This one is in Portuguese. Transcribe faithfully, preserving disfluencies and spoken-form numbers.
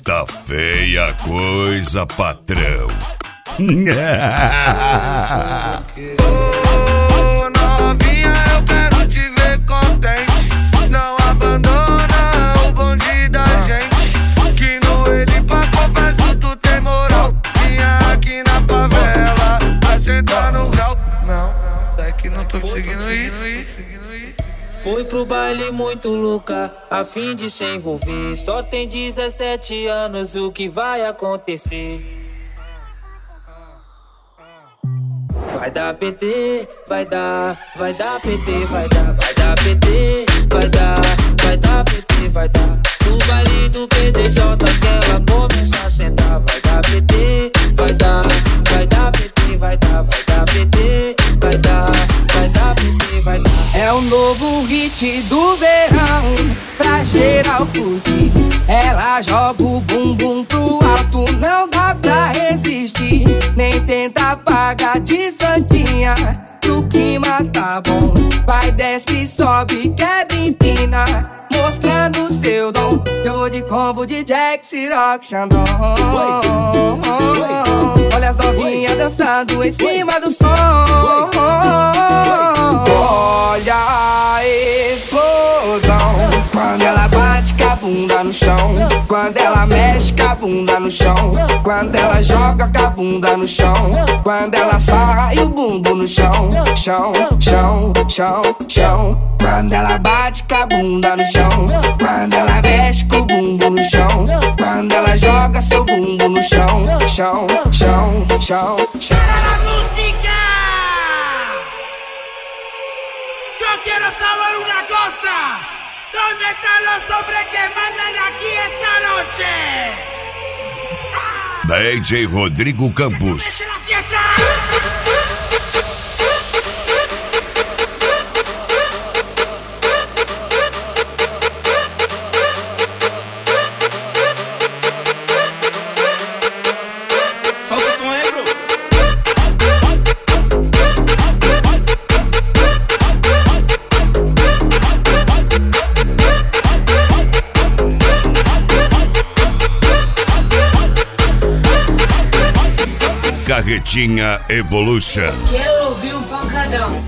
Tá feia a coisa, patrão. Ô, novinha, eu quero te ver contente. Não abandona o bonde da gente. Que no ele pra confesso tu tem moral. Vinha aqui na favela, vai sentar no grau. Não, é que não tô conseguindo ir. Foi pro baile muito louca, a fim de se envolver. Só tem dezessete anos, o que vai acontecer? Vai dar P T, vai dar, vai dar P T, vai dar, vai dar P T, vai dar, vai dar P T, vai dar. No baile do P D J que ela começa a sentar. Vai dar P T, vai dar, vai dar P T, vai dar, vai dar P T, vai dar, vai dar P T, vai dar. É o novo hit do verão, pra geral curtir. Ela joga o bumbum pro alto, não dá pra resistir. Nem tenta pagar de santinha, o clima tá bom. Vai, desce, sobe, quebra, empina, mostrando seu dom. Eu vou de combo de Jack, Ciroc, Xandão. Olha as novinhas dançando em cima do som. Olha a explosão quando ela bate com a bunda no chão, quando ela mexe com a bunda no chão, quando ela joga com a bunda no chão, quando ela sarra e o bumbum no chão, chão, chão, chão, chão. Quando ela bate com a bunda no chão, quando ela mexe com o bumbum no chão, quando ela joga seu bumbum no chão, chão, chão, chão, chão. Yo quiero saber una cosa. ¿Dónde están los hombres que mandan aquí esta noche? D J Rodrigo Campos. ¡La fiesta! Carretinha Evolution. Quero ouvir um pancadão.